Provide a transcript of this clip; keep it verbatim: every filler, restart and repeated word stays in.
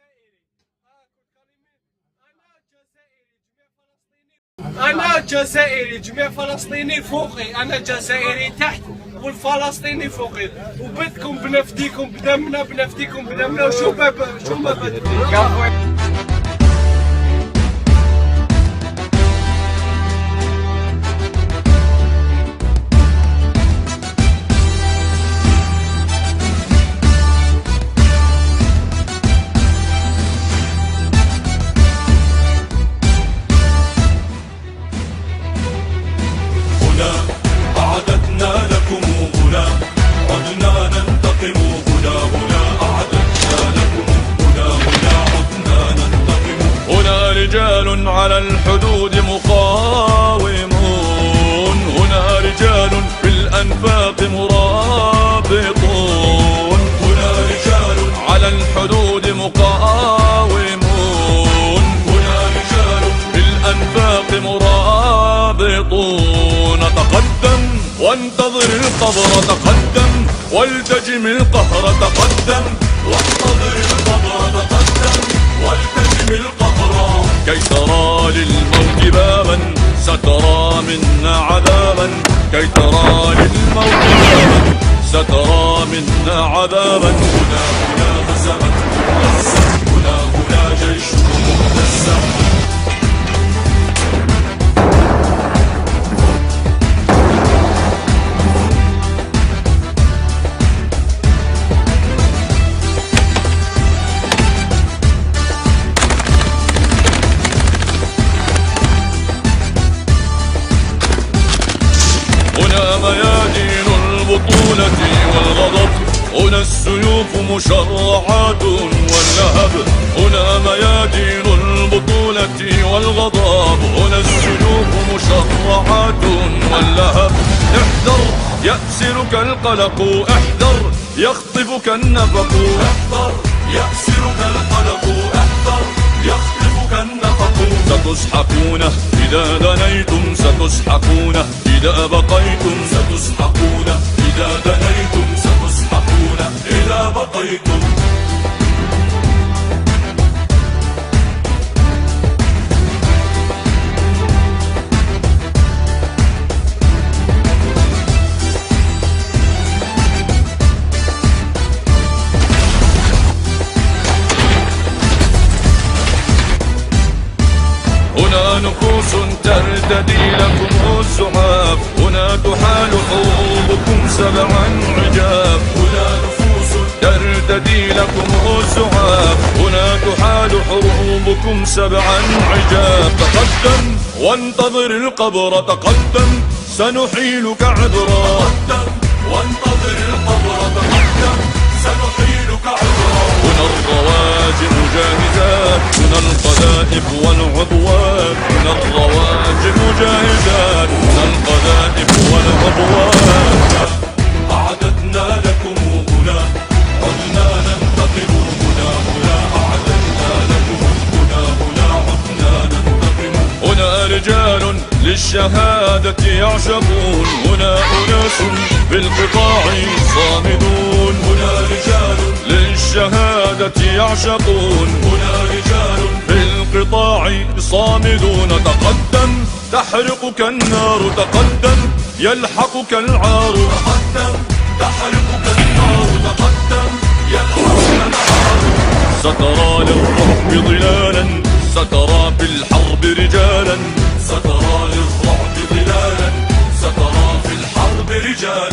أنا جزائري، جميع فلسطيني فوقي، أنا جزائري تحت والفلسطيني فوقي، وبدكم بنفديكم بدمنا، بنفديكم بدمنا، وشو شو ما بدكم. أعددنا لكم هنا، عدنا ننتقم هنا، هنا أعددنا لكم هنا، هنا عدنا ننتقم. هنا رجال على الحدود مقاومون، هنا رجال في الأنفاق مرابطون، هنا رجال على الحدود مقاومون، هنا رجال في الأنفاق مرابطون. تقدم وانتظر القبر، تقدم والتجم القهر، تقدم وانتظر القبر، تقدم والتجم القهر. كي ترى للموت بابا سترى منا عذابا، كي ترى للموت بابا سترى منا عذابا. هنا هنا هزمت غزة، هنا هنا جيشكم مهتزة. هنا ميادين البطولة والغضب، هنا السيوف مشرعات واللهب، هنا ميادين البطولة والغضب، هنا السيوف مشرعات واللهب. احذر يأسرك القلق، احذر يخطفك النفق، احذر يأسرك القلق، احذر يخطفك النفق. ستسحقون إذا دنيتم، ستسحقون إذا بقيتم، ستسحقون إذا دنيتم، ستسحقون إذا بقيتم. هنا نفوس ترتدي لكم الزحاف، هنا تحال حروبكم سبعا عجاب، هنا نفوس ترتدي لكم الزحاف، هنا تحال حروبكم سبعا عجاب. تقدم وانتظر القبر، تقدم سنحيلك عذرا، تقدم وانتظر القبر، تقدم سنحيلك عذرا. هنا الرواجم جاهزات، هنا القذائف والعضوات، هنا الرواجم جاهزات، هنا القذائف والعضوات. أعددنا لكم هنا، عدنا ننتقم هنا، هنا أعددنا لكم هنا، هنا عدنا ننتقم. هنا رجال للشهادة يعشقون، هنا أناس بالقطاع صامدون، هنا رجال للشهادة يعشقون، هنا رجال بالقطاع صامدون. تقدم تحرقك النار، تقدم يلحقك العار، تقدم تحرقك النار، تقدم يلحقك العار. سترى للرعب ظلالا، سترى في الحرب رجالا، سترى للرعب ظلالا، سترى في الحرب رجالا.